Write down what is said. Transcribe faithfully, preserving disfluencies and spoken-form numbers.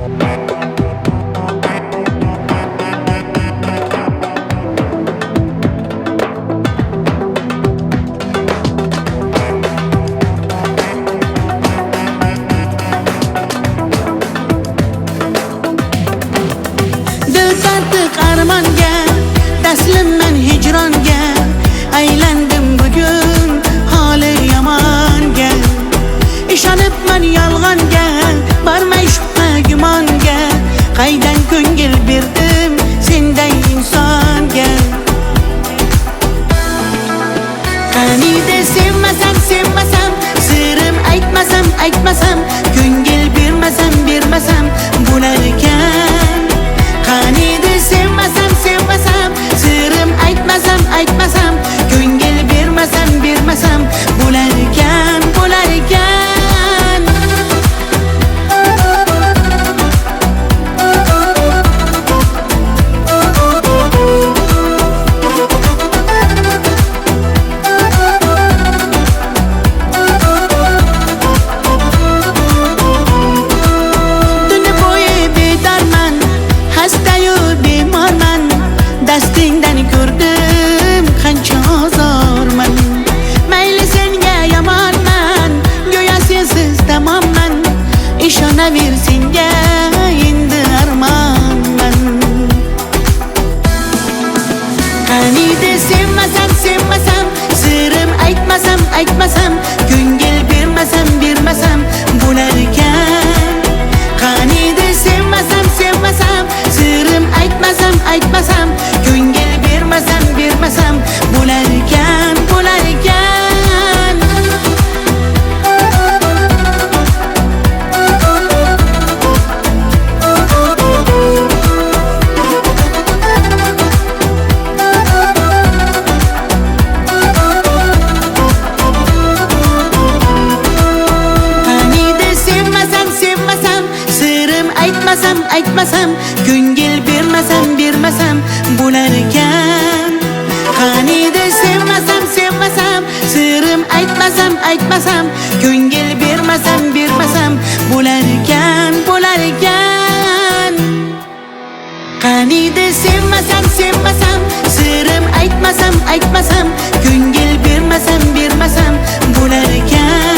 armonga, taslimman hijronga, aylandim bugun holi yomonga. Ishonibman yolg'onga, bormay shubha gumonga, qaydan ko'ngil berdim senday insonga. Qaniydi sevmasam sevmasam, sirim aytmasam aytmasam, ko'ngil bermasam bermasam bo'lar ekan. Qaniydi sevmasam sevmasam, sirim aytmasam aytmasam, ko'ngil bermasam bermasam bo'lar ekan, bo'lar ekan. Tuni bo'yi bedorman, hastayu bemorman, dastingdan ko'rdim qancha ozorman. Mayli senga yomonman, go'yo sensiz tamomman, ishonaver senga endi armonman. Qaniydi sevmasam sevmasam, sirim aytmasam aytmasam, ko'ngil bermasam bermasam bo'lar ekan. Qaniydi sevmasam sevmasam, sirim aytmasam aytmasam, ko'ngil bermasam bermasam bo'lar ekan, bo'lar ekan. Qaniydi sevmasam sevmasam, sirim aytmasam aytmasam, ko'ngil bermasam bermasam bo'lar ekan. Qaniydi sevmasam sevmasam, sirim aytmasam aytmasam, ko'ngil bermasam bermasam bo'lar ekan, bo'lar ekan. Qaniydi sevmasam sevmasam, sirim aytmasam aytmasam, ko'ngil bermasam bermasam bo'lar ekan.